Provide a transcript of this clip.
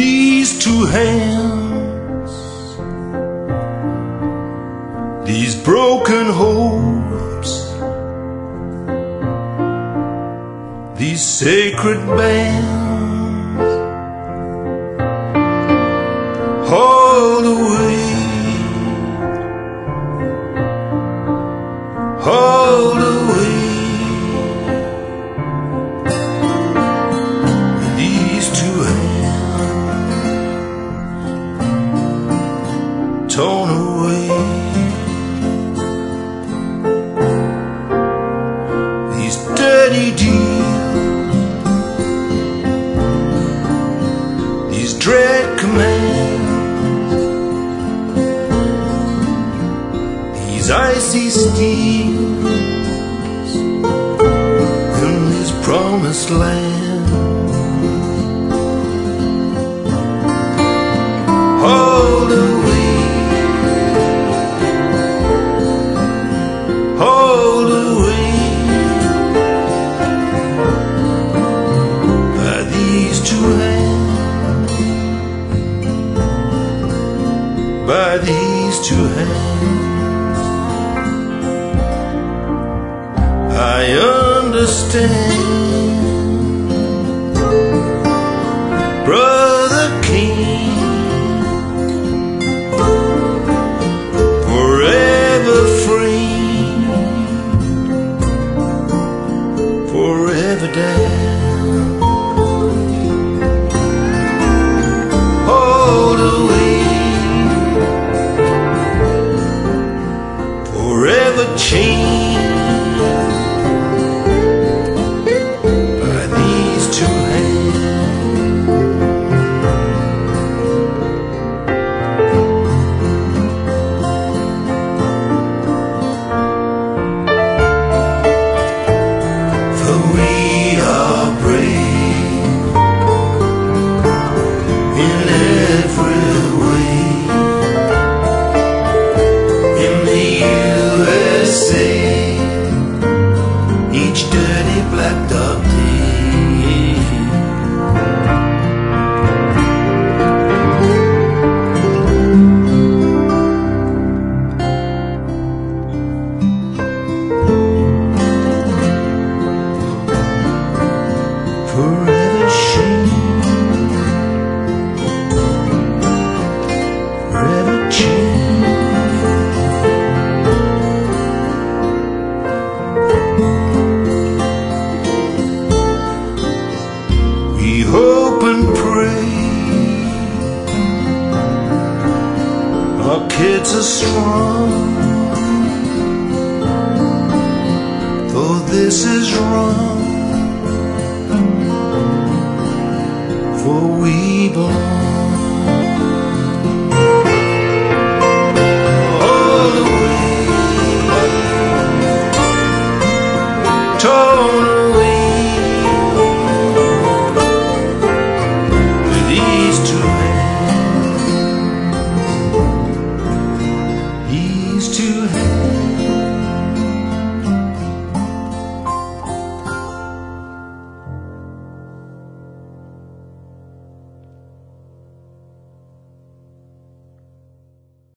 these two hands, these broken hopes, these sacred bands, hold away, hold away. These two hands torn away. These dirty deals, these dread commands, these icy steels in this promised land. Hold away, hold away. By these two hands, by these two hands, I understand, Brother King. Forever free, forever down. Hold away, forever changed by these two hands. For we are brave in every way. In the USA, each dirty black dog day. Forever shame, forever change. We hope and pray our kids are strong, though this is wrong, for we belong. All the way, torn away. With these two hands, these two hands.